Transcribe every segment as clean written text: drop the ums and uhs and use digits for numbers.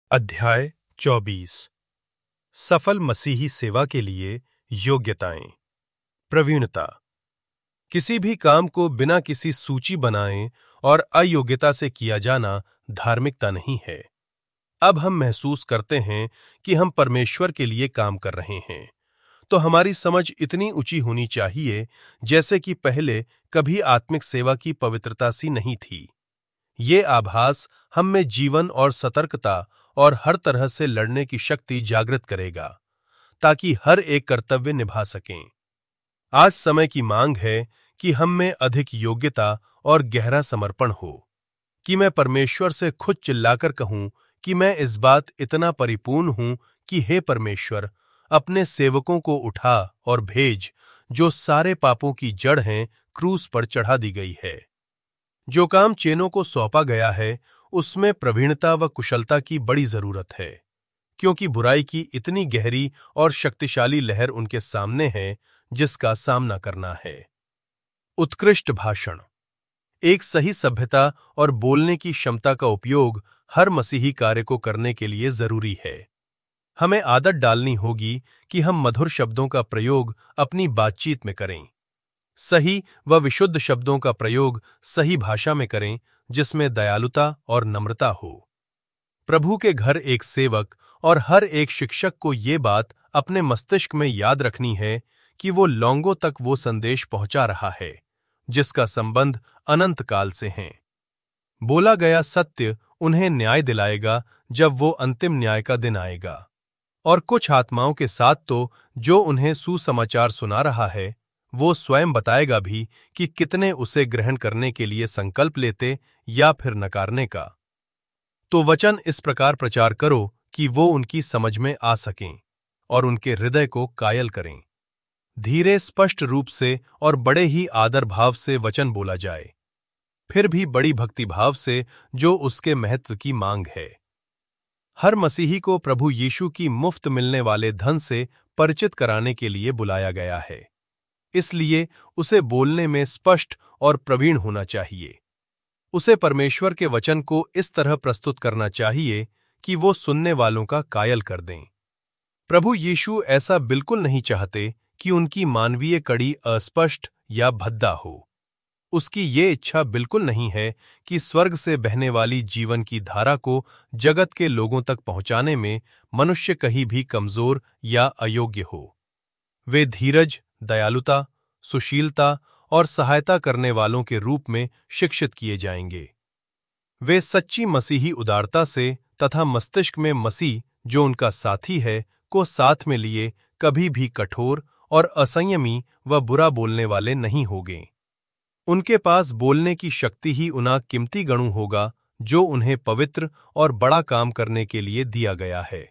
अध्याय 24 सफल मसीही सेवा के लिए योग्यताएं। प्रवीणता। किसी भी काम को बिना किसी सूची बनाए और अयोग्यता से किया जाना धार्मिकता नहीं है। अब हम महसूस करते हैं कि हम परमेश्वर के लिए काम कर रहे हैं, तो हमारी समझ इतनी ऊंची होनी चाहिए जैसे कि पहले कभी आत्मिक सेवा की पवित्रता सी नहीं थी। ये आभास हम में जीवन और सतर्कता और हर तरह से लड़ने की शक्ति जागृत करेगा, ताकि हर एक कर्तव्य निभा सकें। आज समय की मांग है कि हम में अधिक योग्यता और गहरा समर्पण हो, कि मैं परमेश्वर से खुद चिल्लाकर कहूं कि मैं इस बात इतना परिपूर्ण हूं कि हे परमेश्वर, अपने सेवकों को उठा और भेज, जो सारे पापों की जड़ हैं, क्रूस पर चढ़ा दी गई है। जो काम चेनों को सौंपा गया है, उसमें प्रवीणता व कुशलता की बड़ी जरूरत है, क्योंकि बुराई की इतनी गहरी और शक्तिशाली लहर उनके सामने है जिसका सामना करना है। उत्कृष्ट भाषण। एक सही सभ्यता और बोलने की क्षमता का उपयोग हर मसीही कार्य को करने के लिए जरूरी है। हमें आदत डालनी होगी कि हम मधुर शब्दों का प्रयोग अपनी बातचीत में करें। सही व विशुद्ध शब्दों का प्रयोग सही भाषा में करें, जिसमें दयालुता और नम्रता हो। प्रभु के घर एक सेवक और हर एक शिक्षक को ये बात अपने मस्तिष्क में याद रखनी है कि वो लोगों तक वो संदेश पहुंचा रहा है जिसका संबंध अनंत काल से है। बोला गया सत्य उन्हें न्याय दिलाएगा जब वो अंतिम न्याय का दिन आएगा। और कुछ आत्माओं के साथ तो जो उन्हें सुसमाचार सुना रहा है, वो स्वयं बताएगा भी कि कितने उसे ग्रहण करने के लिए संकल्प लेते या फिर नकारने का। तो वचन इस प्रकार प्रचार करो कि वो उनकी समझ में आ सकें और उनके हृदय को कायल करें। धीरे स्पष्ट रूप से और बड़े ही आदर भाव से वचन बोला जाए, फिर भी बड़ी भक्ति भाव से, जो उसके महत्व की मांग है। हर मसीही को प्रभु यीशु की मुफ्त मिलने वाले धन से परिचित कराने के लिए बुलाया गया है, इसलिए उसे बोलने में स्पष्ट और प्रवीण होना चाहिए। उसे परमेश्वर के वचन को इस तरह प्रस्तुत करना चाहिए कि वो सुनने वालों का कायल कर दें। प्रभु यीशु ऐसा बिल्कुल नहीं चाहते कि उनकी मानवीय कड़ी अस्पष्ट या भद्दा हो। उसकी ये इच्छा बिल्कुल नहीं है कि स्वर्ग से बहने वाली जीवन की धारा को जगत के लोगों तक पहुंचाने में मनुष्य कहीं भी कमजोर या अयोग्य हो। वे धीरज, दयालुता, सुशीलता और सहायता करने वालों के रूप में शिक्षित किए जाएंगे। वे सच्ची मसीही उदारता से तथा मस्तिष्क में मसीह, जो उनका साथी है, को साथ में लिए कभी भी कठोर और असंयमी व बुरा बोलने वाले नहीं होंगे। उनके पास बोलने की शक्ति ही उना कीमती गणु होगा जो उन्हें पवित्र और बड़ा काम करने के लिए दिया गया है।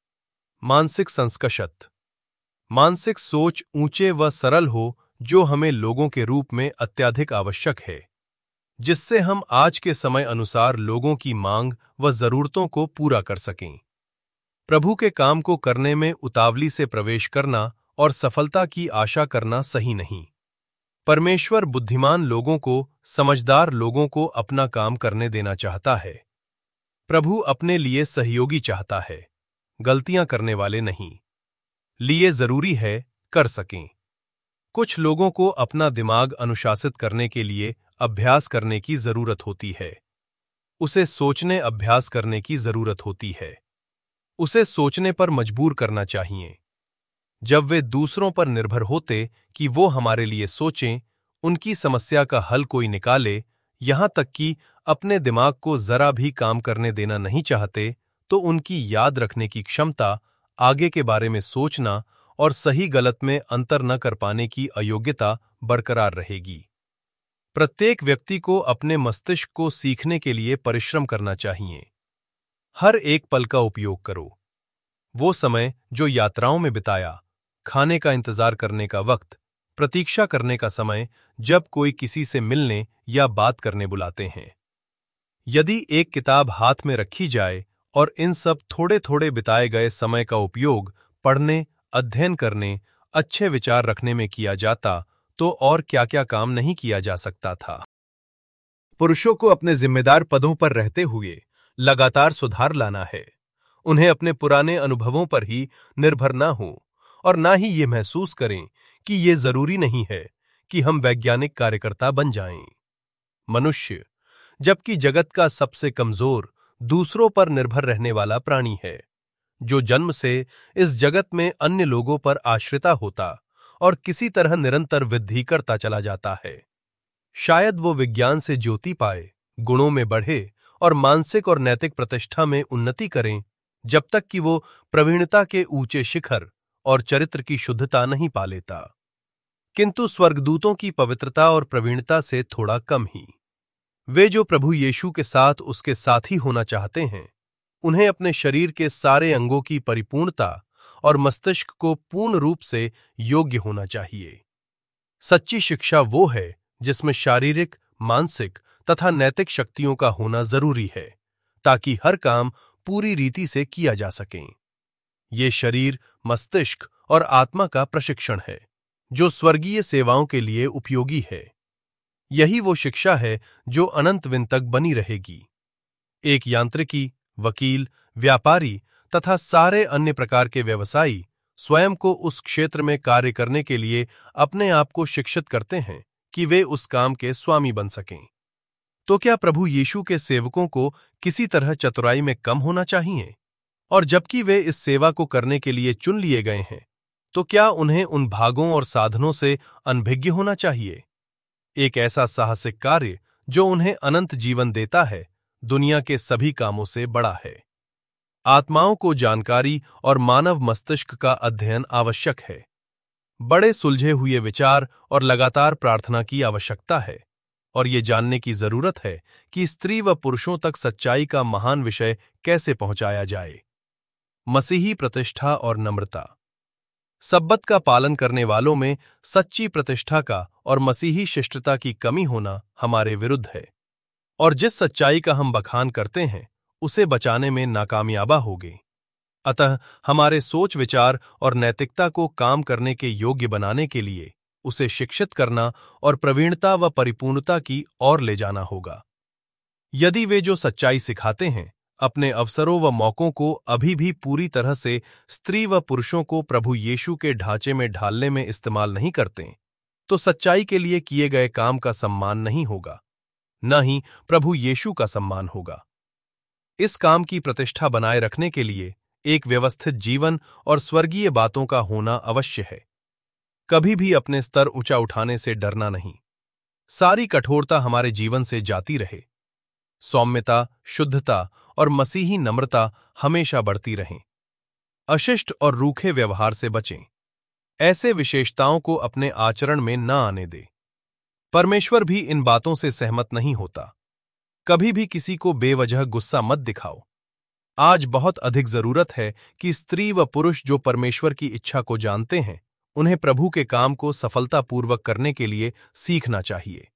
मानसिक संस्कषत। मानसिक सोच ऊंचे व सरल हो, जो हमें लोगों के रूप में अत्यधिक आवश्यक है, जिससे हम आज के समय अनुसार लोगों की मांग व जरूरतों को पूरा कर सकें। प्रभु के काम को करने में उतावली से प्रवेश करना और सफलता की आशा करना सही नहीं। परमेश्वर बुद्धिमान लोगों को, समझदार लोगों को अपना काम करने देना चाहता है। प्रभु अपने लिए सहयोगी चाहता है, गलतियां करने वाले नहीं। लिए जरूरी है कर सकें। कुछ लोगों को अपना दिमाग अनुशासित करने के लिए अभ्यास करने की जरूरत होती है। उसे सोचने अभ्यास करने की जरूरत होती है। उसे सोचने पर मजबूर करना चाहिए। जब वे दूसरों पर निर्भर होते कि वो हमारे लिए सोचें, उनकी समस्या का हल कोई निकाले, यहां तक कि अपने दिमाग को जरा भी काम करने देना नहीं चाहते, तो उनकी याद रखने की क्षमता, आगे के बारे में सोचना और सही गलत में अंतर न कर पाने की अयोग्यता बरकरार रहेगी। प्रत्येक व्यक्ति को अपने मस्तिष्क को सीखने के लिए परिश्रम करना चाहिए। हर एक पल का उपयोग करो। वो समय जो यात्राओं में बिताया, खाने का इंतजार करने का वक्त, प्रतीक्षा करने का समय, जब कोई किसी से मिलने या बात करने बुलाते हैं। यदि एक किताब हाथ में रखी जाए और इन सब थोड़े थोड़े बिताए गए समय का उपयोग पढ़ने, अध्ययन करने, अच्छे विचार रखने में किया जाता, तो और क्या क्या काम नहीं किया जा सकता था। पुरुषों को अपने जिम्मेदार पदों पर रहते हुए लगातार सुधार लाना है। उन्हें अपने पुराने अनुभवों पर ही निर्भर ना हो और ना ही ये महसूस करें कि ये जरूरी नहीं है कि हम वैज्ञानिक कार्यकर्ता बन जाएं। मनुष्य, जबकि जगत का सबसे कमजोर, दूसरों पर निर्भर रहने वाला प्राणी है, जो जन्म से इस जगत में अन्य लोगों पर आश्रिता होता और किसी तरह निरंतर वृद्धि करता चला जाता है। शायद वो विज्ञान से ज्योति पाए, गुणों में बढ़े और मानसिक और नैतिक प्रतिष्ठा में उन्नति करें, जब तक कि वो प्रवीणता के ऊंचे शिखर और चरित्र की शुद्धता नहीं पा लेता, किंतु स्वर्गदूतों की पवित्रता और प्रवीणता से थोड़ा कम ही। वे जो प्रभु यीशु के साथ उसके साथी होना चाहते हैं, उन्हें अपने शरीर के सारे अंगों की परिपूर्णता और मस्तिष्क को पूर्ण रूप से योग्य होना चाहिए। सच्ची शिक्षा वो है जिसमें शारीरिक, मानसिक तथा नैतिक शक्तियों का होना जरूरी है, ताकि हर काम पूरी रीति से किया जा सके। ये शरीर, मस्तिष्क और आत्मा का प्रशिक्षण है, जो स्वर्गीय सेवाओं के लिए उपयोगी है। यही वो शिक्षा है जो अनंत दिन तक बनी रहेगी। एक यांत्रिकी, वकील, व्यापारी तथा सारे अन्य प्रकार के व्यवसायी स्वयं को उस क्षेत्र में कार्य करने के लिए अपने आप को शिक्षित करते हैं कि वे उस काम के स्वामी बन सकें। तो क्या प्रभु यीशु के सेवकों को किसी तरह चतुराई में कम होना चाहिए? और जबकि वे इस सेवा को करने के लिए चुन लिए गए हैं, तो क्या उन्हें उन भागों और साधनों से अनभिज्ञ होना चाहिए? एक ऐसा साहसिक कार्य जो उन्हें अनंत जीवन देता है, दुनिया के सभी कामों से बड़ा है। आत्माओं को जानकारी और मानव मस्तिष्क का अध्ययन आवश्यक है। बड़े सुलझे हुए विचार और लगातार प्रार्थना की आवश्यकता है, और ये जानने की जरूरत है कि स्त्री व पुरुषों तक सच्चाई का महान विषय कैसे पहुंचाया जाए। मसीही प्रतिष्ठा और नम्रता। सब्बत का पालन करने वालों में सच्ची प्रतिष्ठा का और मसीही शिष्टता की कमी होना हमारे विरुद्ध है, और जिस सच्चाई का हम बखान करते हैं उसे बचाने में नाकामयाबा होगे। अतः हमारे सोच विचार और नैतिकता को काम करने के योग्य बनाने के लिए उसे शिक्षित करना और प्रवीणता व परिपूर्णता की ओर ले जाना होगा। यदि वे जो सच्चाई सिखाते हैं अपने अवसरों व मौकों को अभी भी पूरी तरह से स्त्री व पुरुषों को प्रभु यीशु के ढांचे में ढालने में इस्तेमाल नहीं करते, तो सच्चाई के लिए किए गए काम का सम्मान नहीं होगा, न ही प्रभु यीशु का सम्मान होगा। इस काम की प्रतिष्ठा बनाए रखने के लिए एक व्यवस्थित जीवन और स्वर्गीय बातों का होना अवश्य है। कभी भी अपने स्तर ऊंचा उठाने से डरना नहीं। सारी कठोरता हमारे जीवन से जाती रहे। सौम्यता, शुद्धता और मसीही नम्रता हमेशा बढ़ती रहें। अशिष्ट और रूखे व्यवहार से बचें। ऐसे विशेषताओं को अपने आचरण में न आने दें। परमेश्वर भी इन बातों से सहमत नहीं होता। कभी भी किसी को बेवजह गुस्सा मत दिखाओ। आज बहुत अधिक जरूरत है कि स्त्री व पुरुष जो परमेश्वर की इच्छा को जानते हैं, उन्हें प्रभु के काम को सफलतापूर्वक करने के लिए सीखना चाहिए।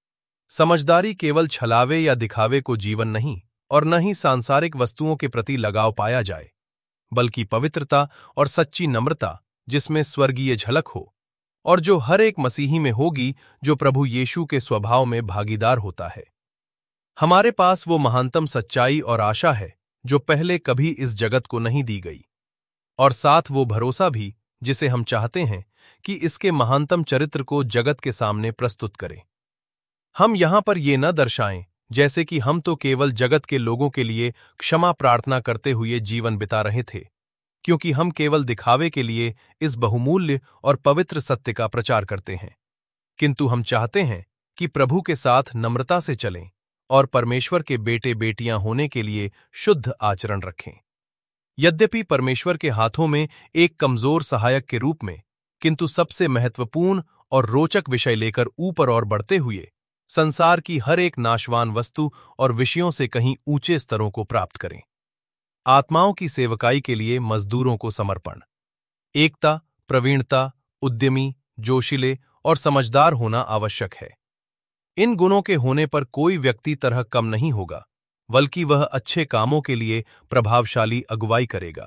समझदारी केवल छलावे या दिखावे को जीवन नहीं, और न ही सांसारिक वस्तुओं के प्रति लगाव पाया जाए, बल्कि पवित्रता और सच्ची नम्रता जिसमें स्वर्गीय झलक हो, और जो हर एक मसीही में होगी जो प्रभु यीशु के स्वभाव में भागीदार होता है। हमारे पास वो महानतम सच्चाई और आशा है जो पहले कभी इस जगत को नहीं दी गई, और साथ वो भरोसा भी जिसे हम चाहते हैं कि इसके महानतम चरित्र को जगत के सामने प्रस्तुत करें। हम यहां पर ये न दर्शाएं जैसे कि हम तो केवल जगत के लोगों के लिए क्षमा प्रार्थना करते हुए जीवन बिता रहे थे, क्योंकि हम केवल दिखावे के लिए इस बहुमूल्य और पवित्र सत्य का प्रचार करते हैं, किंतु हम चाहते हैं कि प्रभु के साथ नम्रता से चलें और परमेश्वर के बेटे बेटियां होने के लिए शुद्ध आचरण रखें। यद्यपि परमेश्वर के हाथों में एक कमजोर सहायक के रूप में, किंतु सबसे महत्वपूर्ण और रोचक विषय लेकर ऊपर और बढ़ते हुए संसार की हर एक नाशवान वस्तु और विषयों से कहीं ऊंचे स्तरों को प्राप्त करें। आत्माओं की सेवकाई के लिए मजदूरों को समर्पण, एकता, प्रवीणता, उद्यमी, जोशीले और समझदार होना आवश्यक है। इन गुणों के होने पर कोई व्यक्ति तरह कम नहीं होगा, बल्कि वह अच्छे कामों के लिए प्रभावशाली अगुवाई करेगा।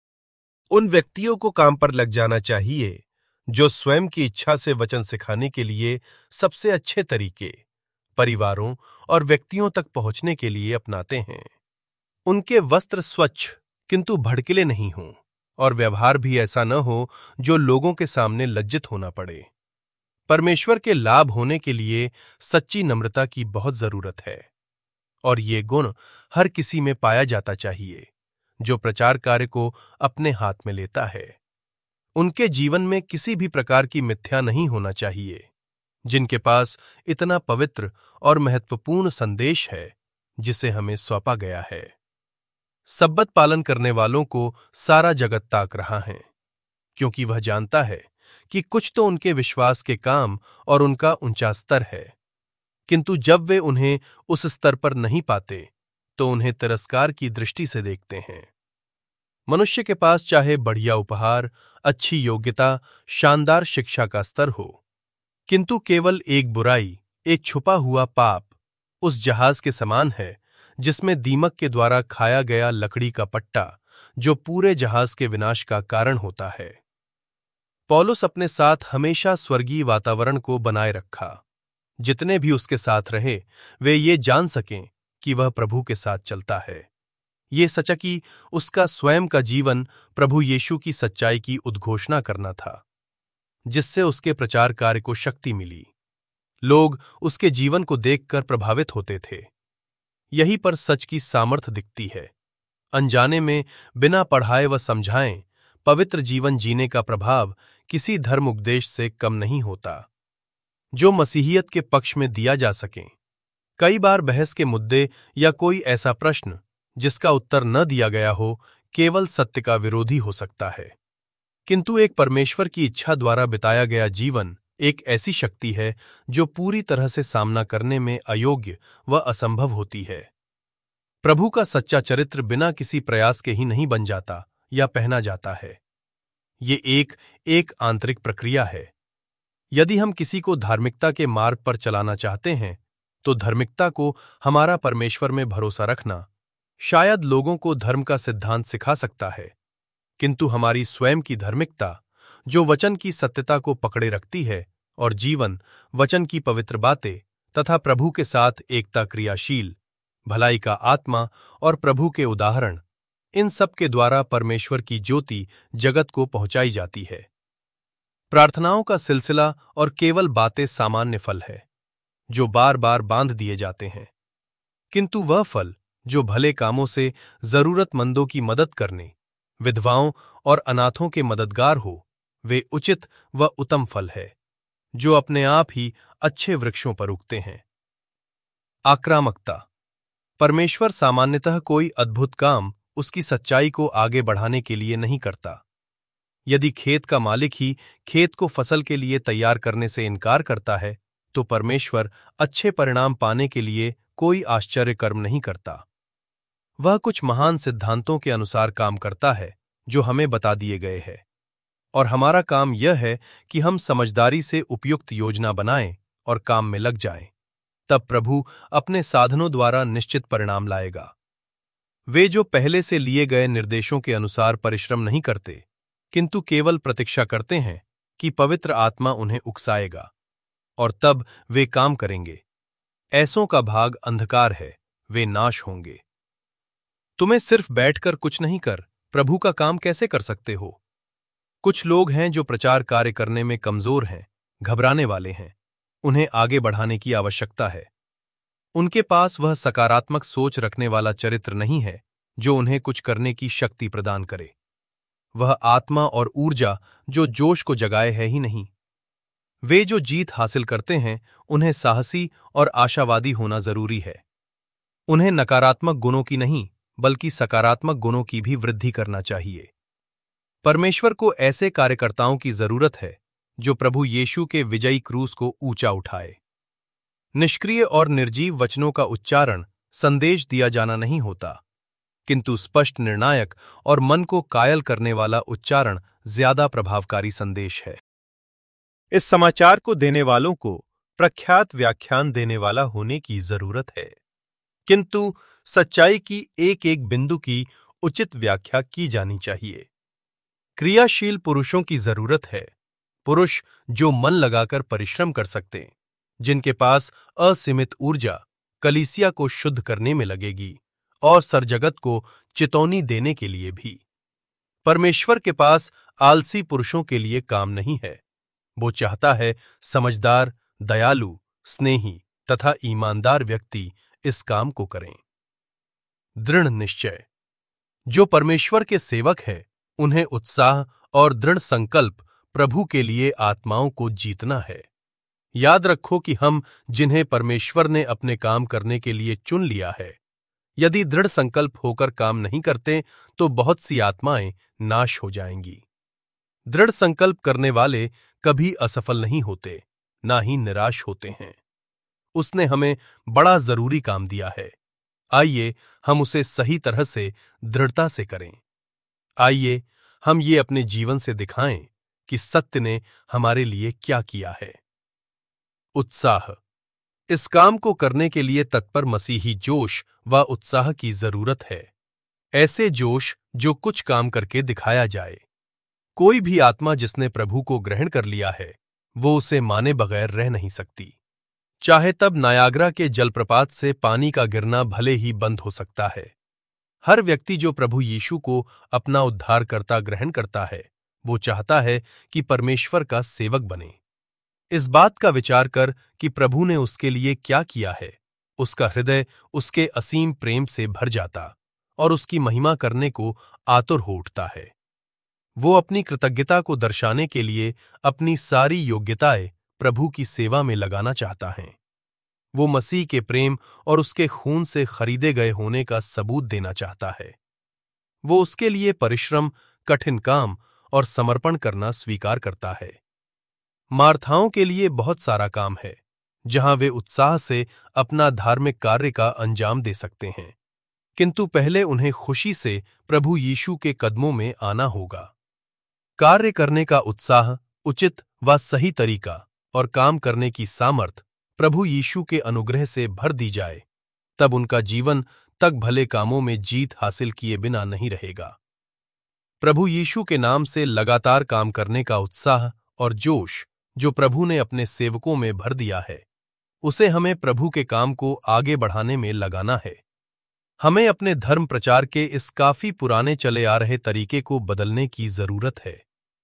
उन व्यक्तियों को काम पर लग जाना चाहिए जो स्वयं की इच्छा से वचन सिखाने के लिए सबसे अच्छे तरीके परिवारों और व्यक्तियों तक पहुंचने के लिए अपनाते हैं। उनके वस्त्र स्वच्छ, किंतु भड़कीले नहीं हों, और व्यवहार भी ऐसा न हो जो लोगों के सामने लज्जित होना पड़े। परमेश्वर के लाभ होने के लिए सच्ची नम्रता की बहुत जरूरत है, और ये गुण हर किसी में पाया जाता चाहिए जो प्रचार कार्य को अपने हाथ में लेता है। उनके जीवन में किसी भी प्रकार की मिथ्या नहीं होना चाहिए। जिनके पास इतना पवित्र और महत्वपूर्ण संदेश है जिसे हमें सौंपा गया है। सब्बत पालन करने वालों को सारा जगत ताक रहा है, क्योंकि वह जानता है कि कुछ तो उनके विश्वास के काम और उनका ऊंचा स्तर है, किंतु जब वे उन्हें उस स्तर पर नहीं पाते तो उन्हें तिरस्कार की दृष्टि से देखते हैं। मनुष्य के पास चाहे बढ़िया उपहार, अच्छी योग्यता, शानदार शिक्षा का स्तर हो, किंतु केवल एक बुराई, एक छुपा हुआ पाप उस जहाज के समान है जिसमें दीमक के द्वारा खाया गया लकड़ी का पट्टा, जो पूरे जहाज के विनाश का कारण होता है। पौलुस अपने साथ हमेशा स्वर्गीय वातावरण को बनाए रखा। जितने भी उसके साथ रहे वे ये जान सकें कि वह प्रभु के साथ चलता है। ये सच कि उसका स्वयं का जीवन प्रभु यीशु की सच्चाई की उद्घोषणा करना था, जिससे उसके प्रचार कार्य को शक्ति मिली। लोग उसके जीवन को देखकर प्रभावित होते थे। यही पर सच की सामर्थ्य दिखती है। अनजाने में बिना पढ़ाए व समझाए पवित्र जीवन जीने का प्रभाव किसी धर्म उपदेश से कम नहीं होता जो मसीहियत के पक्ष में दिया जा सके। कई बार बहस के मुद्दे या कोई ऐसा प्रश्न जिसका उत्तर न दिया गया हो केवल सत्य का विरोधी हो सकता है, किंतु एक परमेश्वर की इच्छा द्वारा बिताया गया जीवन एक ऐसी शक्ति है जो पूरी तरह से सामना करने में अयोग्य व असंभव होती है। प्रभु का सच्चा चरित्र बिना किसी प्रयास के ही नहीं बन जाता या पहना जाता है। ये एक आंतरिक प्रक्रिया है। यदि हम किसी को धार्मिकता के मार्ग पर चलाना चाहते हैं तो धार्मिकता को हमारा परमेश्वर में भरोसा रखना शायद लोगों को धर्म का सिद्धांत सिखा सकता है, किंतु हमारी स्वयं की धार्मिकता जो वचन की सत्यता को पकड़े रखती है और जीवन, वचन की पवित्र बातें तथा प्रभु के साथ एकता, क्रियाशील, भलाई का आत्मा और प्रभु के उदाहरण, इन सब के द्वारा परमेश्वर की ज्योति जगत को पहुंचाई जाती है। प्रार्थनाओं का सिलसिला और केवल बातें सामान्य फल है जो बार बार बांध दिए जाते हैं, किंतु वह फल जो भले कामों से जरूरतमंदों की मदद करने, विधवाओं और अनाथों के मददगार हो, वे उचित व उत्तम फल है जो अपने आप ही अच्छे वृक्षों पर उगते हैं। आक्रामकता। परमेश्वर सामान्यतः कोई अद्भुत काम उसकी सच्चाई को आगे बढ़ाने के लिए नहीं करता। यदि खेत का मालिक ही खेत को फसल के लिए तैयार करने से इनकार करता है तो परमेश्वर अच्छे परिणाम पाने के लिए कोई आश्चर्य कर्म नहीं करता। वह कुछ महान सिद्धांतों के अनुसार काम करता है जो हमें बता दिए गए हैं, और हमारा काम यह है कि हम समझदारी से उपयुक्त योजना बनाएं और काम में लग जाएं। तब प्रभु अपने साधनों द्वारा निश्चित परिणाम लाएगा। वे जो पहले से लिए गए निर्देशों के अनुसार परिश्रम नहीं करते, किंतु केवल प्रतीक्षा करते हैं कि पवित्र आत्मा उन्हें उकसाएगा और तब वे काम करेंगे। ऐसों का भाग अंधकार है, वे नाश होंगे। तुम्हें सिर्फ बैठकर कुछ नहीं कर प्रभु का काम कैसे कर सकते हो? कुछ लोग हैं जो प्रचार कार्य करने में कमजोर हैं, घबराने वाले हैं। उन्हें आगे बढ़ाने की आवश्यकता है। उनके पास वह सकारात्मक सोच रखने वाला चरित्र नहीं है जो उन्हें कुछ करने की शक्ति प्रदान करे। वह आत्मा और ऊर्जा जो जोश को जगाए है ही नहीं। वे जो जीत हासिल करते हैं उन्हें साहसी और आशावादी होना जरूरी है। उन्हें नकारात्मक गुणों की नहीं बल्कि सकारात्मक गुणों की भी वृद्धि करना चाहिए। परमेश्वर को ऐसे कार्यकर्ताओं की जरूरत है जो प्रभु यीशु के विजयी क्रूस को ऊंचा उठाए। निष्क्रिय और निर्जीव वचनों का उच्चारण संदेश दिया जाना नहीं होता, किंतु स्पष्ट, निर्णायक और मन को कायल करने वाला उच्चारण ज्यादा प्रभावकारी संदेश है। इस समाचार को देने वालों को प्रख्यात व्याख्यान देने वाला होने की जरूरत है, किंतु सच्चाई की एक एक बिंदु की उचित व्याख्या की जानी चाहिए। क्रियाशील पुरुषों की जरूरत है, पुरुष जो मन लगाकर परिश्रम कर सकते, जिनके पास असीमित ऊर्जा कलीसिया को शुद्ध करने में लगेगी और सरजगत को चेतावनी देने के लिए भी। परमेश्वर के पास आलसी पुरुषों के लिए काम नहीं है। वो चाहता है समझदार, दयालु, स्नेही तथा ईमानदार व्यक्ति इस काम को करें। दृढ़ निश्चय। जो परमेश्वर के सेवक हैं, उन्हें उत्साह और दृढ़ संकल्प प्रभु के लिए आत्माओं को जीतना है। याद रखो कि हम जिन्हें परमेश्वर ने अपने काम करने के लिए चुन लिया है, यदि दृढ़ संकल्प होकर काम नहीं करते तो बहुत सी आत्माएं नाश हो जाएंगी। दृढ़ संकल्प करने वाले कभी असफल नहीं होते, ना ही निराश होते हैं। उसने हमें बड़ा जरूरी काम दिया है। आइए हम उसे सही तरह से दृढ़ता से करें। आइए हम ये अपने जीवन से दिखाएं कि सत्य ने हमारे लिए क्या किया है। उत्साह। इस काम को करने के लिए तत्पर मसीही जोश व उत्साह की जरूरत है। ऐसे जोश जो कुछ काम करके दिखाया जाए। कोई भी आत्मा जिसने प्रभु को ग्रहण कर लिया है, वो उसे माने बगैर रह नहीं सकती। चाहे तब नायाग्रा के जलप्रपात से पानी का गिरना भले ही बंद हो सकता है। हर व्यक्ति जो प्रभु यीशु को अपना उद्धारकर्ता ग्रहण करता है, वो चाहता है कि परमेश्वर का सेवक बने। इस बात का विचार कर कि प्रभु ने उसके लिए क्या किया है, उसका हृदय उसके असीम प्रेम से भर जाता और उसकी महिमा करने को आतुर हो उठता है। वो अपनी कृतज्ञता को दर्शाने के लिए अपनी सारी योग्यताएं प्रभु की सेवा में लगाना चाहता है। वो मसीह के प्रेम और उसके खून से खरीदे गए होने का सबूत देना चाहता है। वो उसके लिए परिश्रम, कठिन काम और समर्पण करना स्वीकार करता है। मार्थाओं के लिए बहुत सारा काम है, जहां वे उत्साह से अपना धार्मिक कार्य का अंजाम दे सकते हैं, किंतु पहले उन्हें खुशी से प्रभु यीशु के कदमों में आना होगा। कार्य करने का उत्साह, उचित व सही तरीका और काम करने की सामर्थ प्रभु यीशु के अनुग्रह से भर दी जाए, तब उनका जीवन तक भले कामों में जीत हासिल किए बिना नहीं रहेगा। प्रभु यीशु के नाम से लगातार काम करने का उत्साह और जोश जो प्रभु ने अपने सेवकों में भर दिया है, उसे हमें प्रभु के काम को आगे बढ़ाने में लगाना है। हमें अपने धर्म प्रचार के इस काफी पुराने चले आ रहे तरीके को बदलने की जरूरत है।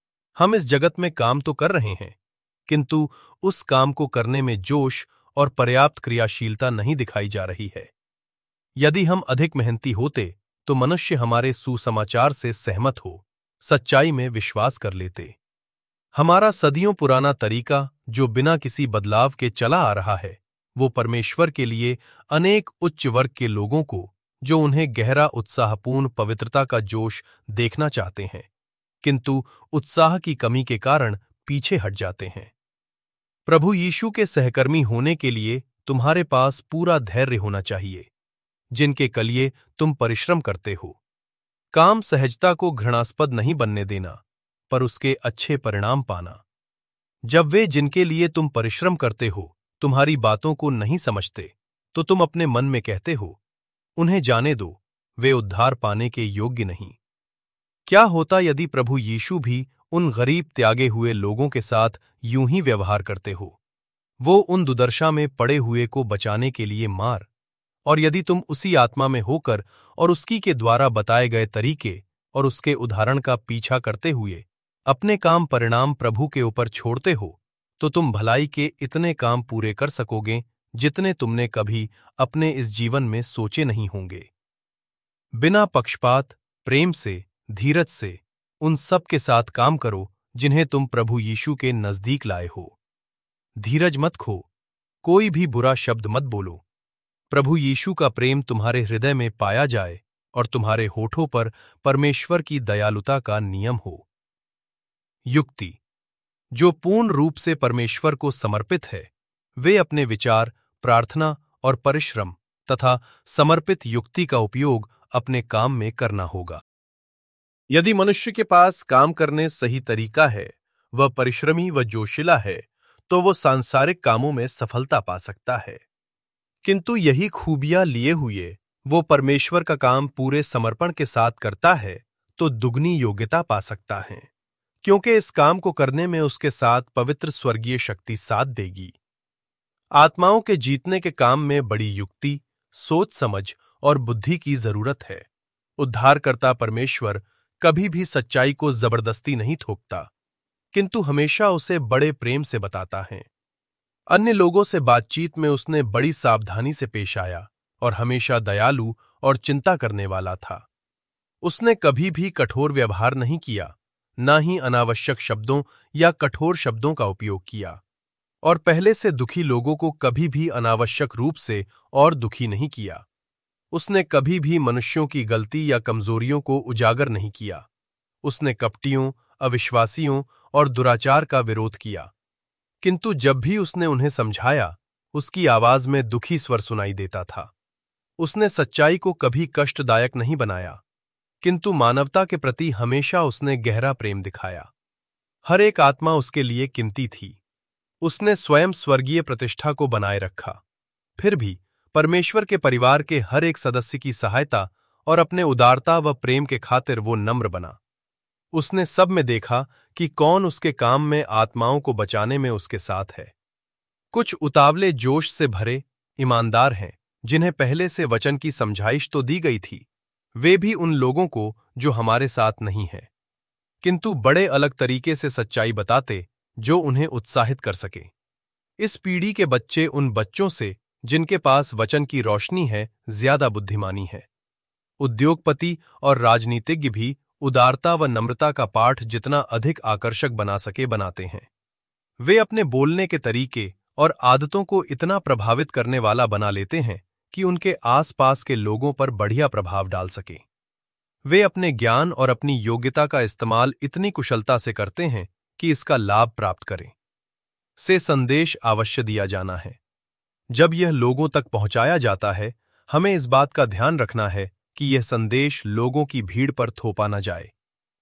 हम इस जगत में काम तो कर रहे हैं, किंतु उस काम को करने में जोश और पर्याप्त क्रियाशीलता नहीं दिखाई जा रही है। यदि हम अधिक मेहनती होते तो मनुष्य हमारे सुसमाचार से सहमत हो सच्चाई में विश्वास कर लेते। हमारा सदियों पुराना तरीका जो बिना किसी बदलाव के चला आ रहा है, वो परमेश्वर के लिए अनेक उच्च वर्ग के लोगों को, जो उन्हें गहरा उत्साहपूर्ण पवित्रता का जोश देखना चाहते हैं, किंतु उत्साह की कमी के कारण पीछे हट जाते हैं। प्रभु यीशु के सहकर्मी होने के लिए तुम्हारे पास पूरा धैर्य होना चाहिए, जिनके कलिए तुम परिश्रम करते हो। काम सहजता को घृणास्पद नहीं बनने देना, पर उसके अच्छे परिणाम पाना। जब वे जिनके लिए तुम परिश्रम करते हो तुम्हारी बातों को नहीं समझते, तो तुम अपने मन में कहते हो, उन्हें जाने दो, वे उद्धार पाने के योग्य नहीं। क्या होता यदि प्रभु यीशु भी उन गरीब त्यागे हुए लोगों के साथ यूं ही व्यवहार करते हो? वो उन दुर्दशा में पड़े हुए को बचाने के लिए मार, और यदि तुम उसी आत्मा में होकर और उसकी के द्वारा बताए गए तरीके और उसके उदाहरण का पीछा करते हुए अपने काम परिणाम प्रभु के ऊपर छोड़ते हो, तो तुम भलाई के इतने काम पूरे कर सकोगे जितने तुमने कभी अपने इस जीवन में सोचे नहीं होंगे। बिना पक्षपात, प्रेम से, धीरज से उन सब के साथ काम करो जिन्हें तुम प्रभु यीशु के नजदीक लाए हो। धीरज मत खो, कोई भी बुरा शब्द मत बोलो। प्रभु यीशु का प्रेम तुम्हारे हृदय में पाया जाए और तुम्हारे होठों पर परमेश्वर की दयालुता का नियम हो। युक्ति। जो पूर्ण रूप से परमेश्वर को समर्पित है, वे अपने विचार, प्रार्थना और परिश्रम तथा समर्पित युक्ति का उपयोग अपने काम में करना होगा। यदि मनुष्य के पास काम करने सही तरीका है, वह परिश्रमी व जोशिला है, तो वो सांसारिक कामों में सफलता पा सकता है। किंतु यही खूबियां लिए हुए वो परमेश्वर का काम पूरे समर्पण के साथ करता है, तो दुगनी योग्यता पा सकता है, क्योंकि इस काम को करने में उसके साथ पवित्र स्वर्गीय शक्ति साथ देगी। आत्माओं के जीतने के काम में बड़ी युक्ति, सोच समझ और बुद्धि की जरूरत है। उद्धारकर्ता परमेश्वर कभी भी सच्चाई को जबरदस्ती नहीं थोपता, किंतु हमेशा उसे बड़े प्रेम से बताता है। अन्य लोगों से बातचीत में उसने बड़ी सावधानी से पेश आया और हमेशा दयालु और चिंता करने वाला था। उसने कभी भी कठोर व्यवहार नहीं किया, ना ही अनावश्यक शब्दों या कठोर शब्दों का उपयोग किया, और पहले से दुखी लोगों को कभी भी अनावश्यक रूप से और दुखी नहीं किया। उसने कभी भी मनुष्यों की गलती या कमजोरियों को उजागर नहीं किया। उसने कपटियों, अविश्वासियों और दुराचार का विरोध किया, किंतु जब भी उसने उन्हें समझाया, उसकी आवाज में दुखी स्वर सुनाई देता था। उसने सच्चाई को कभी कष्टदायक नहीं बनाया, किंतु मानवता के प्रति हमेशा उसने गहरा प्रेम दिखाया। हर एक आत्मा उसके लिए कीमती थी। उसने स्वयं स्वर्गीय प्रतिष्ठा को बनाए रखा। फिर भी परमेश्वर के परिवार के हर एक सदस्य की सहायता और अपने उदारता व प्रेम के खातिर वो नम्र बना। उसने सब में देखा कि कौन उसके काम में आत्माओं को बचाने में उसके साथ है। कुछ उतावले जोश से भरे ईमानदार हैं, जिन्हें पहले से वचन की समझाइश तो दी गई थी। वे भी उन लोगों को जो हमारे साथ नहीं हैं, किंतु बड़े अलग तरीके से सच्चाई बताते जो उन्हें उत्साहित कर सके। इस पीढ़ी के बच्चे उन बच्चों से जिनके पास वचन की रोशनी है ज्यादा बुद्धिमानी है। उद्योगपति और राजनीतिज्ञ भी उदारता व नम्रता का पाठ जितना अधिक आकर्षक बना सके बनाते हैं। वे अपने बोलने के तरीके और आदतों को इतना प्रभावित करने वाला बना लेते हैं कि उनके आसपास के लोगों पर बढ़िया प्रभाव डाल सके। वे अपने ज्ञान और अपनी योग्यता का इस्तेमाल इतनी कुशलता से करते हैं कि इसका लाभ प्राप्त करें। से संदेश अवश्य दिया जाना है। जब यह लोगों तक पहुंचाया जाता है, हमें इस बात का ध्यान रखना है कि यह संदेश लोगों की भीड़ पर थोपा न जाए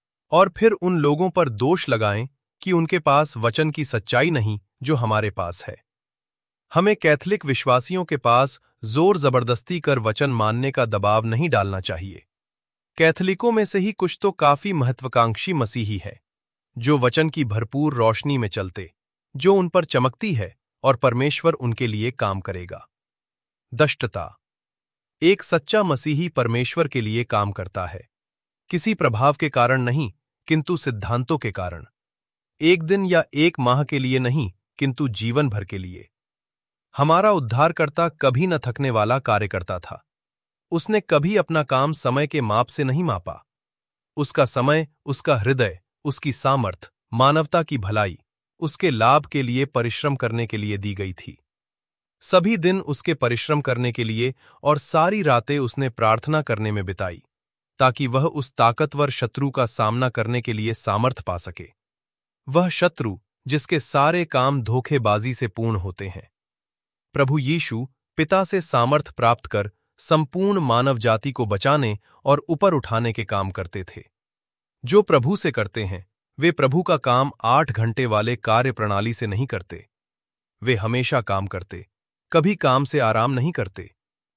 और फिर उन लोगों पर दोष लगाएं कि उनके पास वचन की सच्चाई नहीं जो हमारे पास है। हमें कैथोलिक विश्वासियों के पास जोर जबरदस्ती कर वचन मानने का दबाव नहीं डालना चाहिए। कैथोलिकों में से ही कुछ तो काफी महत्वाकांक्षी मसीही है, जो वचन की भरपूर रोशनी में चलते, जो उन पर चमकती है और परमेश्वर उनके लिए काम करेगा। दष्टता। एक सच्चा मसीही परमेश्वर के लिए काम करता है, किसी प्रभाव के कारण नहीं, किंतु सिद्धांतों के कारण। एक दिन या एक माह के लिए नहीं, किंतु जीवन भर के लिए। हमारा उद्धारकर्ता कभी न थकने वाला कार्य करता था। उसने कभी अपना काम समय के माप से नहीं मापा। उसका समय, उसका हृदय, उसकी सामर्थ, मानवता की भलाई, उसके लाभ के लिए परिश्रम करने के लिए दी गई थी। सभी दिन उसके परिश्रम करने के लिए और सारी रातें उसने प्रार्थना करने में बिताई, ताकि वह उस ताकतवर शत्रु का सामना करने के लिए सामर्थ पा सके। वह शत्रु जिसके सारे काम धोखेबाजी से पूर्ण होते हैं। प्रभु यीशु पिता से सामर्थ प्राप्त कर संपूर्ण मानव जाति को बचाने और ऊपर उठाने के काम करते थे। जो प्रभु से करते हैं, वे प्रभु का काम 8 घंटे वाले कार्य प्रणाली से नहीं करते। वे हमेशा काम करते, कभी काम से आराम नहीं करते।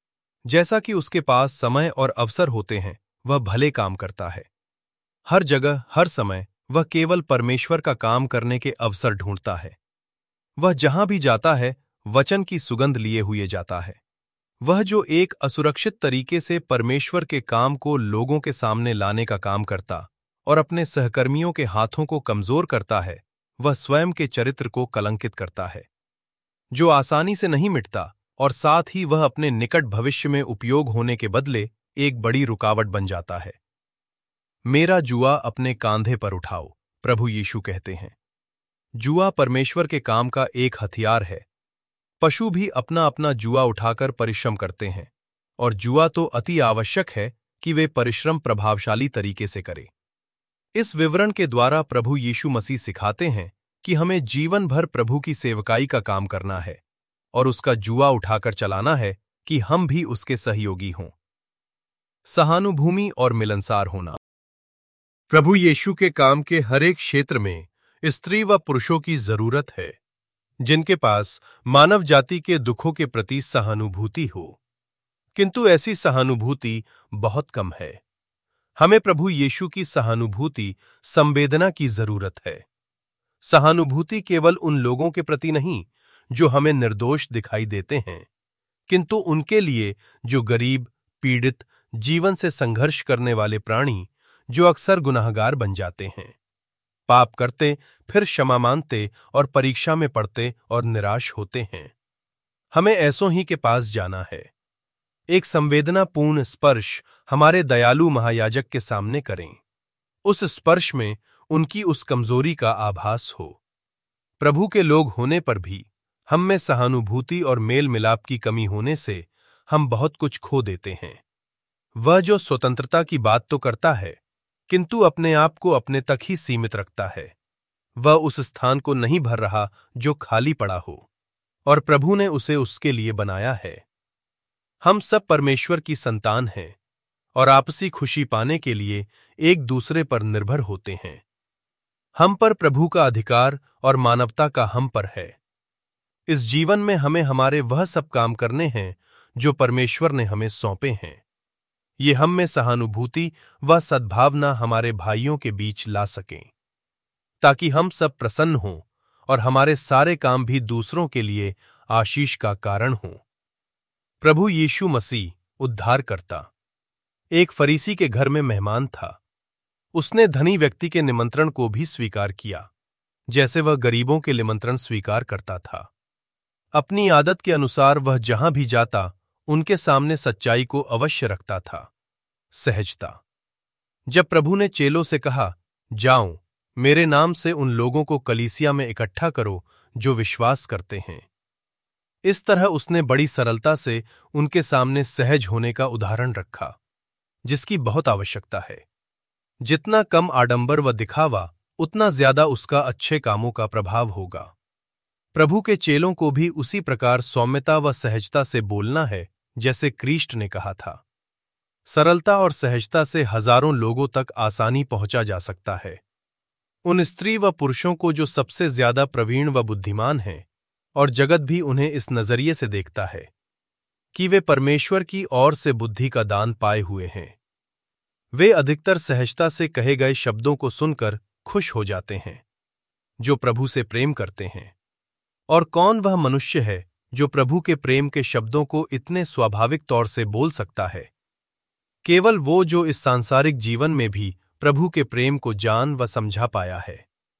जैसा कि उसके पास समय और अवसर होते हैं, वह भले काम करता है। हर जगह, हर समय वह केवल परमेश्वर का काम करने के अवसर ढूंढता है। वह जहां भी जाता है, वचन की सुगंध लिए हुए जाता है। वह जो एक असुरक्षित तरीके से परमेश्वर के काम को लोगों के सामने लाने का काम करता और अपने सहकर्मियों के हाथों को कमजोर करता है, वह स्वयं के चरित्र को कलंकित करता है, जो आसानी से नहीं मिटता, और साथ ही वह अपने निकट भविष्य में उपयोग होने के बदले एक बड़ी रुकावट बन जाता है। मेरा जुआ अपने कांधे पर उठाओ, प्रभु यीशु कहते हैं। जुआ परमेश्वर के काम का एक हथियार है। पशु भी अपना अपना जुआ उठाकर परिश्रम करते हैं, और जुआ तो अति आवश्यक है कि वे परिश्रम प्रभावशाली तरीके से करें। इस विवरण के द्वारा प्रभु यीशु मसीह सिखाते हैं कि हमें जीवन भर प्रभु की सेवकाई का काम करना है और उसका जुआ उठाकर चलाना है कि हम भी उसके सहयोगी हों। सहानुभूमि और मिलनसार होना। प्रभु यीशु के काम के हर एक क्षेत्र में स्त्री व पुरुषों की जरूरत है, जिनके पास मानव जाति के दुखों के प्रति सहानुभूति हो, किंतु ऐसी सहानुभूति बहुत कम है। हमें प्रभु यीशु की सहानुभूति, संवेदना की जरूरत है। सहानुभूति केवल उन लोगों के प्रति नहीं जो हमें निर्दोष दिखाई देते हैं, किंतु उनके लिए जो गरीब, पीड़ित, जीवन से संघर्ष करने वाले प्राणी जो अक्सर गुनाहगार बन जाते हैं, पाप करते, फिर क्षमा मांगते और परीक्षा में पड़ते और निराश होते हैं। हमें ऐसों ही के पास जाना है। एक संवेदनापूर्ण स्पर्श हमारे दयालु महायाजक के सामने करें। उस स्पर्श में उनकी उस कमजोरी का आभास हो। प्रभु के लोग होने पर भी हम में सहानुभूति और मेल मिलाप की कमी होने से हम बहुत कुछ खो देते हैं। वह जो स्वतंत्रता की बात तो करता है, किंतु अपने आप को अपने तक ही सीमित रखता है, वह उस स्थान को नहीं भर रहा जो खाली पड़ा हो, और प्रभु ने उसे उसके लिए बनाया है। हम सब परमेश्वर की संतान हैं और आपसी खुशी पाने के लिए एक दूसरे पर निर्भर होते हैं। हम पर प्रभु का अधिकार और मानवता का हम पर है। इस जीवन में हमें हमारे वह सब काम करने हैं जो परमेश्वर ने हमें सौंपे हैं। ये हम में सहानुभूति व सद्भावना हमारे भाइयों के बीच ला सकें, ताकि हम सब प्रसन्न हों और हमारे सारे काम भी दूसरों के लिए आशीष का कारण हों। प्रभु यीशु मसीह उद्धारकर्ता एक फरीसी के घर में मेहमान था। उसने धनी व्यक्ति के निमंत्रण को भी स्वीकार किया, जैसे वह गरीबों के निमंत्रण स्वीकार करता था। अपनी आदत के अनुसार वह जहां भी जाता उनके सामने सच्चाई को अवश्य रखता था। सहजता। जब प्रभु ने चेलों से कहा, जाओ, मेरे नाम से उन लोगों को कलीसिया में इकट्ठा करो जो विश्वास करते हैं, इस तरह उसने बड़ी सरलता से उनके सामने सहज होने का उदाहरण रखा, जिसकी बहुत आवश्यकता है। जितना कम आडंबर व दिखावा, उतना ज्यादा उसका अच्छे कामों का प्रभाव होगा। प्रभु के चेलों को भी उसी प्रकार सौम्यता व सहजता से बोलना है जैसे क्रिस्ट ने कहा था। सरलता और सहजता से हजारों लोगों तक आसानी पहुंचा जा सकता है। उन स्त्री व पुरुषों को जो सबसे ज्यादा प्रवीण व बुद्धिमान हैं, और जगत भी उन्हें इस नजरिए से देखता है कि वे परमेश्वर की ओर से बुद्धि का दान पाए हुए हैं, वे अधिकतर सहजता से कहे गए शब्दों को सुनकर खुश हो जाते हैं जो प्रभु से प्रेम करते हैं। और कौन वह मनुष्य है जो प्रभु के प्रेम के शब्दों को इतने स्वाभाविक तौर से बोल सकता है? केवल वो जो इस सांसारिक जीवन में भी प्रभु के प्रेम को जान व समझा पाया है।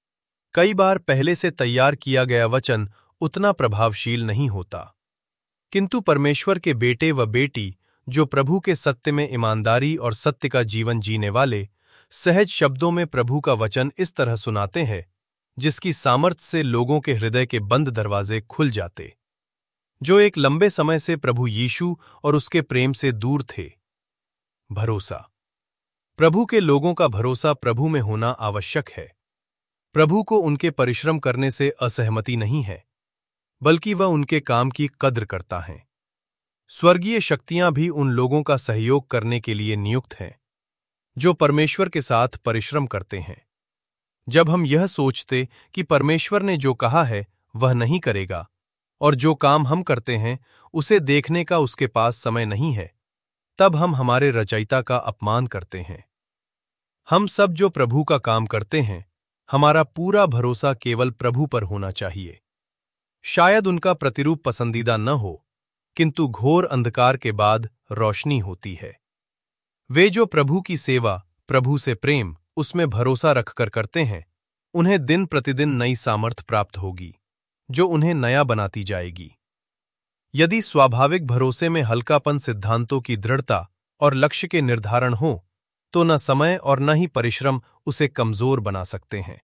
कई बार पहले से तैयार किया गया वचन उतना प्रभावशील नहीं होता, किंतु परमेश्वर के बेटे व बेटी जो प्रभु के सत्य में ईमानदारी और सत्य का जीवन जीने वाले, सहज शब्दों में प्रभु का वचन इस तरह सुनाते हैं जिसकी सामर्थ्य से लोगों के हृदय के बंद दरवाजे खुल जाते, जो एक लंबे समय से प्रभु यीशु और उसके प्रेम से दूर थे। भरोसा। प्रभु के लोगों का भरोसा प्रभु में होना आवश्यक है। प्रभु को उनके परिश्रम करने से असहमति नहीं है, बल्कि वह उनके काम की कद्र करता है। स्वर्गीय शक्तियां भी उन लोगों का सहयोग करने के लिए नियुक्त हैं जो परमेश्वर के साथ परिश्रम करते हैं। जब हम यह सोचते कि परमेश्वर ने जो कहा है वह नहीं करेगा और जो काम हम करते हैं उसे देखने का उसके पास समय नहीं है, तब हम हमारे रचयिता का अपमान करते हैं। हम सब जो प्रभु का काम करते हैं, हमारा पूरा भरोसा केवल प्रभु पर होना चाहिए। शायद उनका प्रतिरूप पसंदीदा न हो, किंतु घोर अंधकार के बाद रोशनी होती है। वे जो प्रभु की सेवा, प्रभु से प्रेम, उसमें भरोसा रखकर करते हैं, उन्हें दिन प्रतिदिन नई सामर्थ्य प्राप्त होगी जो उन्हें नया बनाती जाएगी। यदि स्वाभाविक भरोसे में हल्कापन, सिद्धांतों की दृढ़ता और लक्ष्य के निर्धारण हो, तो न समय और न ही परिश्रम उसे कमजोर बना सकते हैं।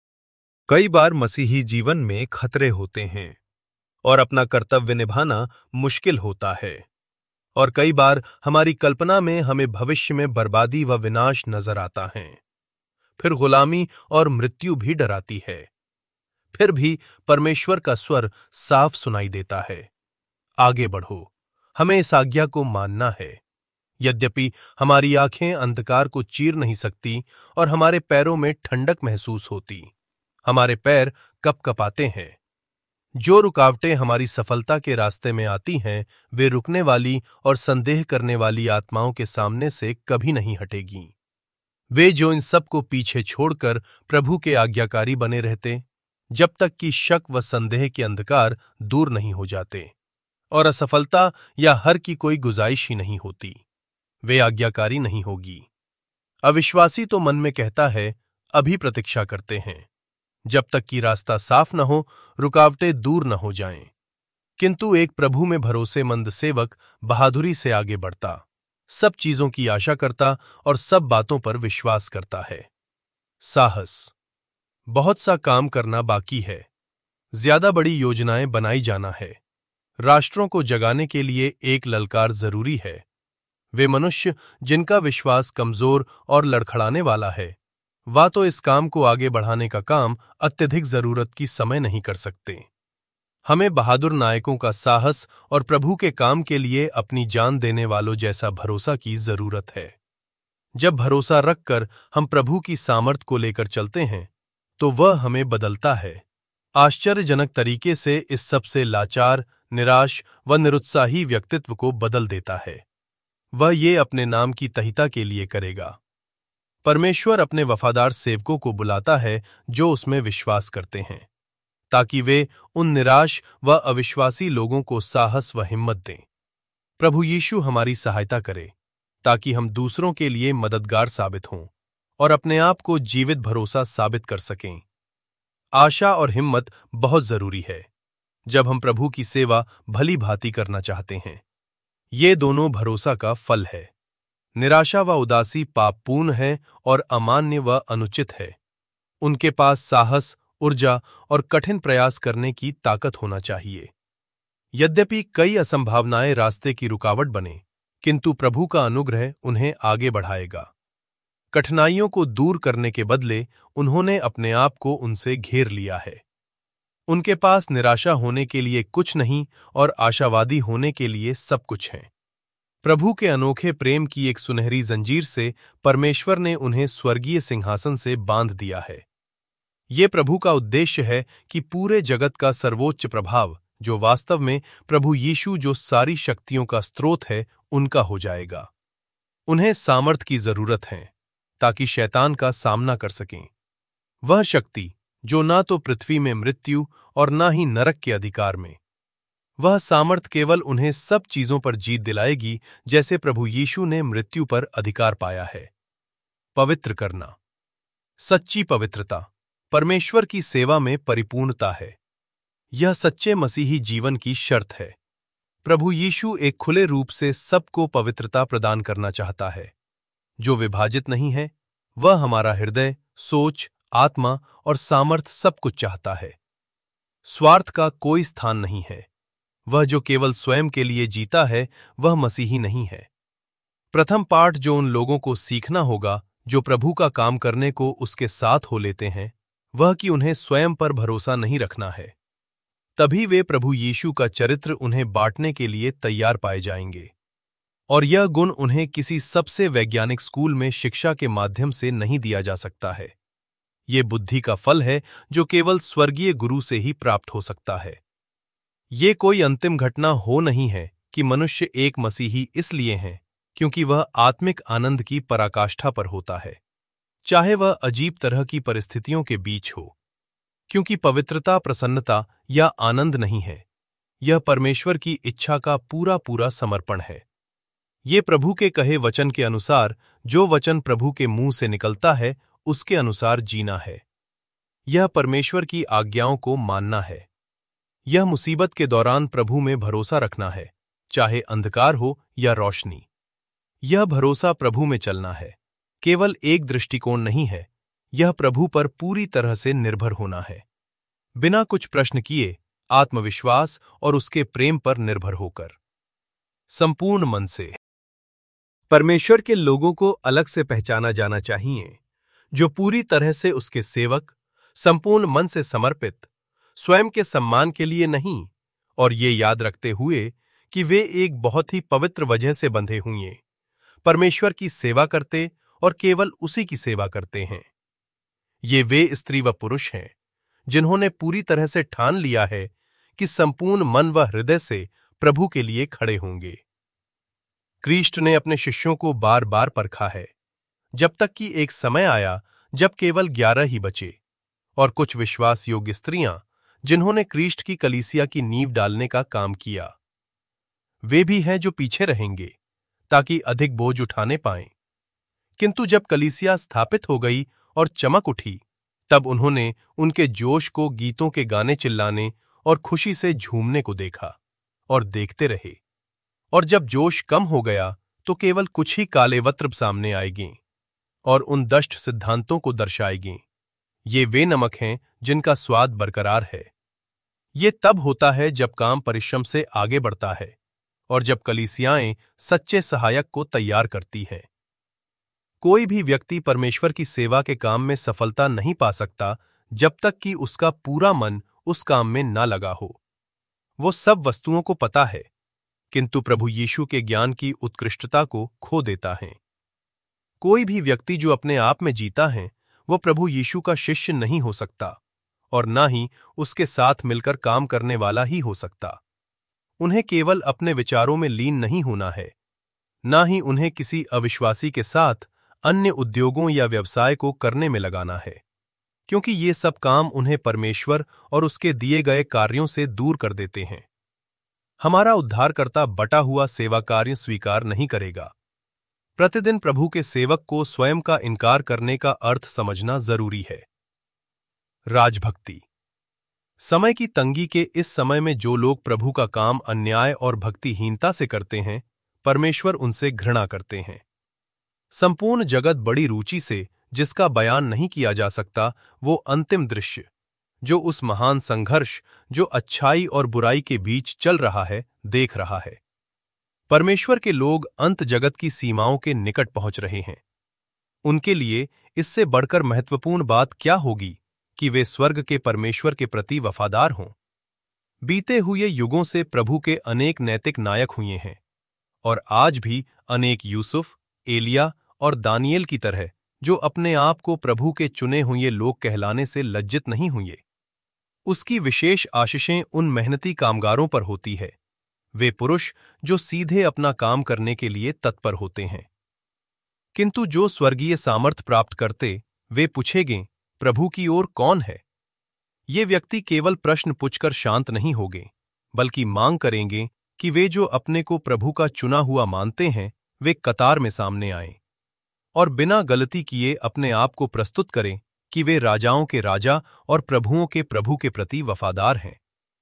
कई बार मसीही जीवन में खतरे होते हैं और अपना कर्तव्य निभाना मुश्किल होता है, और कई बार हमारी कल्पना में हमें भविष्य में बर्बादी व विनाश नजर आता है। फिर गुलामी और मृत्यु भी डराती है। फिर भी परमेश्वर का स्वर साफ सुनाई देता है, आगे बढ़ो, हमें इस आज्ञा को मानना है। यद्यपि हमारी आंखें अंधकार को चीर नहीं सकती और हमारे पैरों में ठंडक महसूस होती, हमारे पैर कपकपाते हैं। जो रुकावटें हमारी सफलता के रास्ते में आती हैं, वे रुकने वाली और संदेह करने वाली आत्माओं के सामने से कभी नहीं हटेगी। वे जो इन सब को पीछे छोड़कर प्रभु के आज्ञाकारी बने रहते, जब तक कि शक व संदेह के अंधकार दूर नहीं हो जाते और असफलता या हर की कोई गुजाइश ही नहीं होती। वे आज्ञाकारी नहीं होगी। अविश्वासी तो मन में कहता है, अभी प्रतीक्षा करते हैं, जब तक कि रास्ता साफ न हो, रुकावटें दूर न हो जाएं। किंतु एक प्रभु में भरोसेमंद सेवक बहादुरी से आगे बढ़ता, सब चीजों की आशा करता और सब बातों पर विश्वास करता है। साहस। बहुत सा काम करना बाकी है, ज्यादा बड़ी योजनाएं बनाई जाना है, राष्ट्रों को जगाने के लिए एक ललकार जरूरी है। वे मनुष्य जिनका विश्वास कमजोर और लड़खड़ाने वाला है, वह तो इस काम को आगे बढ़ाने का काम अत्यधिक जरूरत की समय नहीं कर सकते। हमें बहादुर नायकों का साहस और प्रभु के काम के लिए अपनी जान देने वालों जैसा भरोसा की जरूरत है। जब भरोसा रखकर हम प्रभु की सामर्थ को लेकर चलते हैं, तो वह हमें बदलता है, आश्चर्यजनक तरीके से इस सबसे लाचार, निराश व निरुत्साही व्यक्तित्व को बदल देता है। वह ये अपने नाम की तहिता के लिए करेगा। परमेश्वर अपने वफादार सेवकों को बुलाता है जो उसमें विश्वास करते हैं, ताकि वे उन निराश व अविश्वासी लोगों को साहस व हिम्मत दें। प्रभु यीशु हमारी सहायता करे, ताकि हम दूसरों के लिए मददगार साबित हों और अपने आप को जीवित भरोसा साबित कर सकें। आशा और हिम्मत बहुत जरूरी है, जब हम प्रभु की सेवा भली भांति करना चाहते हैं। ये दोनों भरोसा का फल है। निराशा व उदासी पापपूर्ण है और अमान्य व अनुचित है। उनके पास साहस, ऊर्जा और कठिन प्रयास करने की ताकत होना चाहिए। यद्यपि कई असंभावनाएं रास्ते की रुकावट बने, किंतु प्रभु का अनुग्रह उन्हें आगे बढ़ाएगा। कठिनाइयों को दूर करने के बदले उन्होंने अपने आप को उनसे घेर लिया है। उनके पास निराशा होने के लिए कुछ नहीं और आशावादी होने के लिए सब कुछ है। प्रभु के अनोखे प्रेम की एक सुनहरी जंजीर से परमेश्वर ने उन्हें स्वर्गीय सिंहासन से बांध दिया है। ये प्रभु का उद्देश्य है कि पूरे जगत का सर्वोच्च प्रभाव, जो वास्तव में प्रभु यीशु जो सारी शक्तियों का स्रोत है, उनका हो जाएगा। उन्हें सामर्थ की जरूरत है, ताकि शैतान का सामना कर सकें। वह शक्ति जो ना तो पृथ्वी में मृत्यु और ना ही नरक के अधिकार में। वह सामर्थ केवल उन्हें सब चीजों पर जीत दिलाएगी, जैसे प्रभु यीशु ने मृत्यु पर अधिकार पाया है। पवित्र करना। सच्ची पवित्रता परमेश्वर की सेवा में परिपूर्णता है। यह सच्चे मसीही जीवन की शर्त है। प्रभु यीशु एक खुले रूप से सबको पवित्रता प्रदान करना चाहता है, जो विभाजित नहीं है। वह हमारा हृदय, सोच, आत्मा और सामर्थ सब कुछ चाहता है। स्वार्थ का कोई स्थान नहीं है। वह जो केवल स्वयं के लिए जीता है, वह मसीही नहीं है। प्रथम पाठ जो उन लोगों को सीखना होगा जो प्रभु का काम करने को उसके साथ हो लेते हैं, वह कि उन्हें स्वयं पर भरोसा नहीं रखना है। तभी वे प्रभु यीशु का चरित्र उन्हें बांटने के लिए तैयार पाए जाएंगे, और यह गुण उन्हें किसी सबसे वैज्ञानिक स्कूल में शिक्षा के माध्यम से नहीं दिया जा सकता है। ये बुद्धि का फल है जो केवल स्वर्गीय गुरु से ही प्राप्त हो सकता है। ये कोई अंतिम घटना हो नहीं है कि मनुष्य एक मसीही इसलिए हैं क्योंकि वह आत्मिक आनंद की पराकाष्ठा पर होता है, चाहे वह अजीब तरह की परिस्थितियों के बीच हो। क्योंकि पवित्रता प्रसन्नता या आनंद नहीं है, यह परमेश्वर की इच्छा का पूरा पूरा समर्पण है। ये प्रभु के कहे वचन के अनुसार, जो वचन प्रभु के मुंह से निकलता है उसके अनुसार जीना है। यह परमेश्वर की आज्ञाओं को मानना है। यह मुसीबत के दौरान प्रभु में भरोसा रखना है, चाहे अंधकार हो या रोशनी। यह भरोसा प्रभु में चलना है, केवल एक दृष्टिकोण नहीं है। यह प्रभु पर पूरी तरह से निर्भर होना है, बिना कुछ प्रश्न किए, आत्मविश्वास और उसके प्रेम पर निर्भर होकर, संपूर्ण मन से। परमेश्वर के लोगों को अलग से पहचाना जाना चाहिए, जो पूरी तरह से उसके सेवक, संपूर्ण मन से समर्पित, स्वयं के सम्मान के लिए नहीं, और ये याद रखते हुए कि वे एक बहुत ही पवित्र वजह से बंधे हुए परमेश्वर की सेवा करते और केवल उसी की सेवा करते हैं। ये वे स्त्री व पुरुष हैं जिन्होंने पूरी तरह से ठान लिया है कि संपूर्ण मन व हृदय से प्रभु के लिए खड़े होंगे। क्रिस्ट ने अपने शिष्यों को बार बार परखा है, जब तक कि एक समय आया जब केवल 11 ही बचे, और कुछ विश्वास योग्य स्त्रियां जिन्होंने क्रिस्ट की कलीसिया की नींव डालने का काम किया। वे भी हैं जो पीछे रहेंगे, ताकि अधिक बोझ उठाने पाएं। किंतु जब कलीसिया स्थापित हो गई और चमक उठी, तब उन्होंने उनके जोश को गीतों के गाने चिल्लाने और खुशी से झूमने को देखा और देखते रहे। और जब जोश कम हो गया तो केवल कुछ ही काले वस्त्र सामने आएंगे और उन दष्ट सिद्धांतों को दर्शाएंगे। ये वे नमक हैं जिनका स्वाद बरकरार है। ये तब होता है जब काम परिश्रम से आगे बढ़ता है और जब कलीसियाएं सच्चे सहायक को तैयार करती हैं। कोई भी व्यक्ति परमेश्वर की सेवा के काम में सफलता नहीं पा सकता जब तक कि उसका पूरा मन उस काम में ना लगा हो। वो सब वस्तुओं को पता है, किंतु प्रभु यीशु के ज्ञान की उत्कृष्टता को खो देता है। कोई भी व्यक्ति जो अपने आप में जीता है, वो प्रभु यीशु का शिष्य नहीं हो सकता और ना ही उसके साथ मिलकर काम करने वाला ही हो सकता। उन्हें केवल अपने विचारों में लीन नहीं होना है, ना ही उन्हें किसी अविश्वासी के साथ अन्य उद्योगों या व्यवसाय को करने में लगाना है, क्योंकि ये सब काम उन्हें परमेश्वर और उसके दिए गए कार्यों से दूर कर देते हैं। हमारा उद्धारकर्ता बटा हुआ सेवा कार्य स्वीकार नहीं करेगा। प्रतिदिन प्रभु के सेवक को स्वयं का इनकार करने का अर्थ समझना जरूरी है। राजभक्ति। समय की तंगी के इस समय में जो लोग प्रभु का काम अन्याय और भक्तिहीनता से करते हैं, परमेश्वर उनसे घृणा करते हैं। संपूर्ण जगत बड़ी रुचि से, जिसका बयान नहीं किया जा सकता, वो अंतिम दृश्य, जो उस महान संघर्ष जो अच्छाई और बुराई के बीच चल रहा है, देख रहा है। परमेश्वर के लोग अंत जगत की सीमाओं के निकट पहुंच रहे हैं। उनके लिए इससे बढ़कर महत्वपूर्ण बात क्या होगी कि वे स्वर्ग के परमेश्वर के प्रति वफादार हों। बीते हुए युगों से प्रभु के अनेक नैतिक नायक हुए हैं और आज भी अनेक यूसुफ, एलिया और दानियेल की तरह, जो अपने आप को प्रभु के चुने हुए लोग कहलाने से लज्जित नहीं हुए। उसकी विशेष आशीषें उन मेहनती कामगारों पर होती है, वे पुरुष जो सीधे अपना काम करने के लिए तत्पर होते हैं। किंतु जो स्वर्गीय सामर्थ प्राप्त करते, वे पूछेंगे, प्रभु की ओर कौन है? ये व्यक्ति केवल प्रश्न पूछकर शांत नहीं होंगे, बल्कि मांग करेंगे कि वे जो अपने को प्रभु का चुना हुआ मानते हैं, वे कतार में सामने आएं और बिना गलती किए अपने आप को प्रस्तुत करें कि वे राजाओं के राजा और प्रभुओं के प्रभु के प्रति वफादार हैं।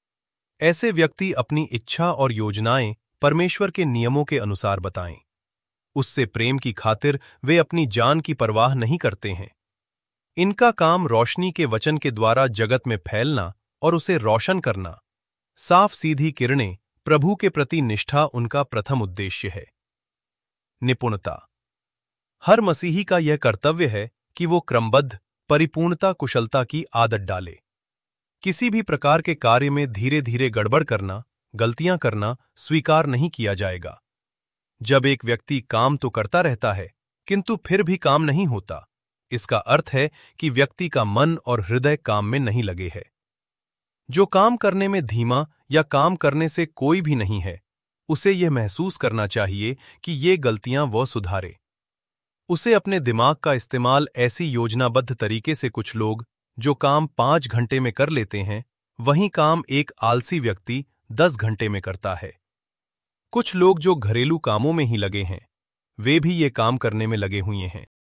ऐसे व्यक्ति अपनी इच्छा और योजनाएं परमेश्वर के नियमों के अनुसार बताएं। उससे प्रेम की खातिर वे अपनी जान की परवाह नहीं करते हैं। इनका काम रोशनी के वचन के द्वारा जगत में फैलना और उसे रोशन करना। साफ सीधी किरणें, प्रभु के प्रति निष्ठा उनका प्रथम उद्देश्य है। निपुणता। हर मसीही का यह कर्तव्य है कि वो क्रमबद्ध, परिपूर्णता, कुशलता की आदत डाले। किसी भी प्रकार के कार्य में धीरे धीरे गड़बड़ करना, गलतियां करना स्वीकार नहीं किया जाएगा। जब एक व्यक्ति काम तो करता रहता है, किंतु फिर भी काम नहीं होता, इसका अर्थ है कि व्यक्ति का मन और हृदय काम में नहीं लगे है। जो काम करने में धीमा या काम करने से कोई भी नहीं है, उसे यह महसूस करना चाहिए कि ये गलतियां वो सुधारे। उसे अपने दिमाग का इस्तेमाल ऐसी योजनाबद्ध तरीके से, कुछ लोग जो काम 5 घंटे में कर लेते हैं, वहीं काम एक आलसी व्यक्ति 10 घंटे में करता है। कुछ लोग जो घरेलू कामों में ही लगे हैं, वे भी ये काम करने में लगे हुए हैं।